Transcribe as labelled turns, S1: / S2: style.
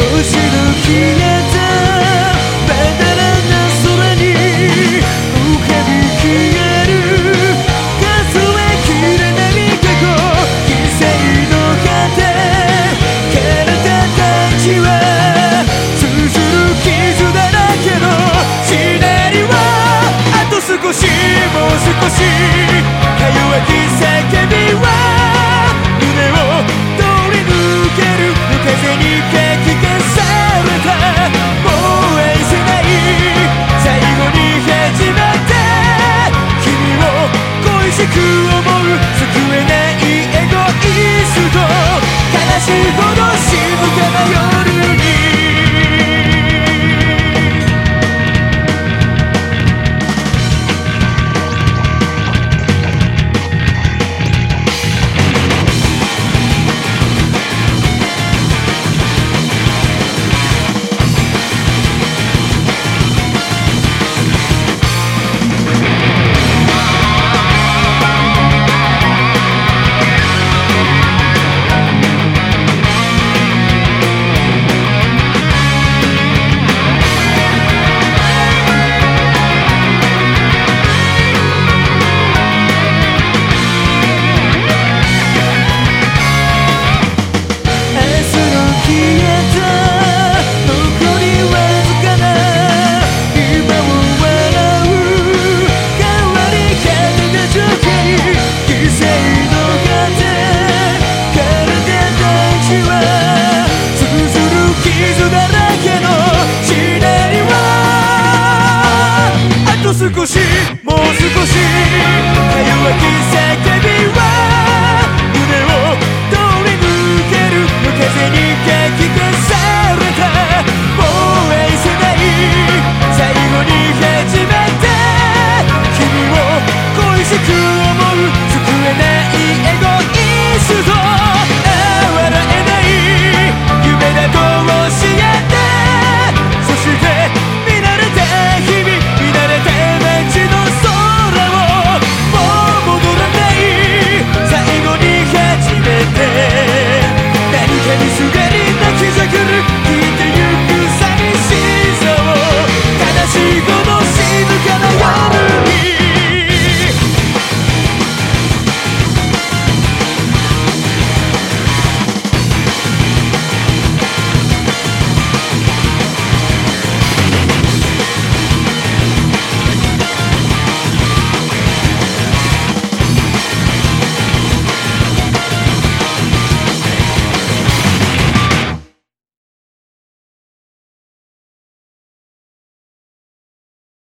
S1: 星の消えたまだらな空に浮かび消える数えきれない過去犠牲の果て体たちは通ずる傷だらけのシナリオあと少しもう少しか弱き叫びは胸を通り抜ける夜風にかき消されたもう愛せない最後に始まった君を恋しく思う救えないエゴイスト悲しい